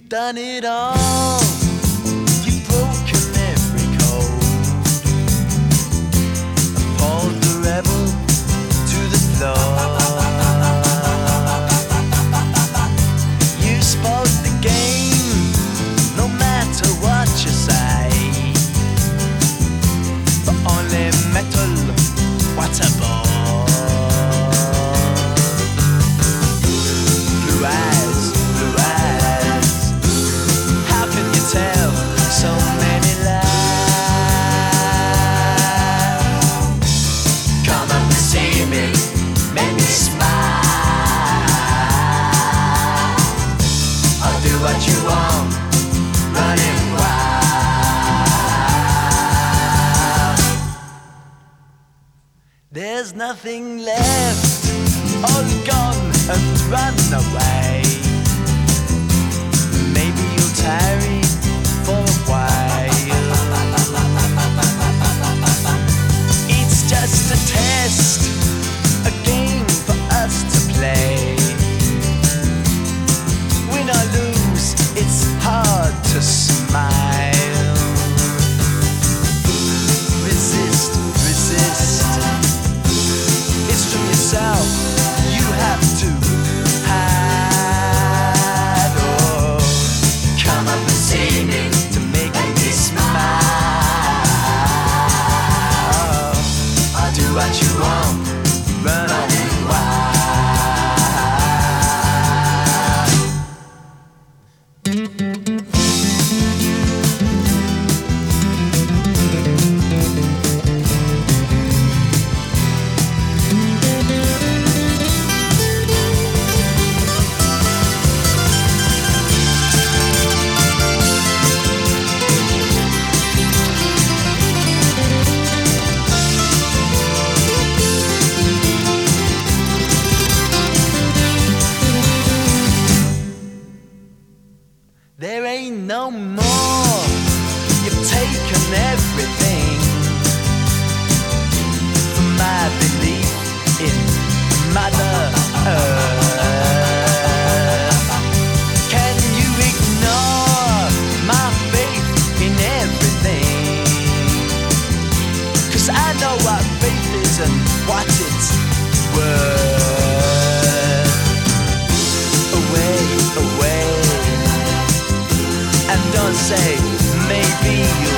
done it all. You've broken every code, appalled the rebel to the floor. You spoke the game, no matter what you say. But only metal, what a bore. Blue eyes, blue eyes, how can you tell so many lies? Come up and see me, make me smile. I'll do what you want, running wild. There's nothing left, all gone and run away. Maybe you'll tarry for a while. It's just a test, a game for us to play. Win or lose, it's hard to smile. Resist, resist. It's from yourself you have to hide. Oh, come up and see me to make me smile. I'll do what you want, running wild. There ain't no more, you've taken everything from my belief in Mother Earth. Can you ignore my faith in everything? 'Cause I know what faith is and what it's worth. Away, away, and don't say maybe you'll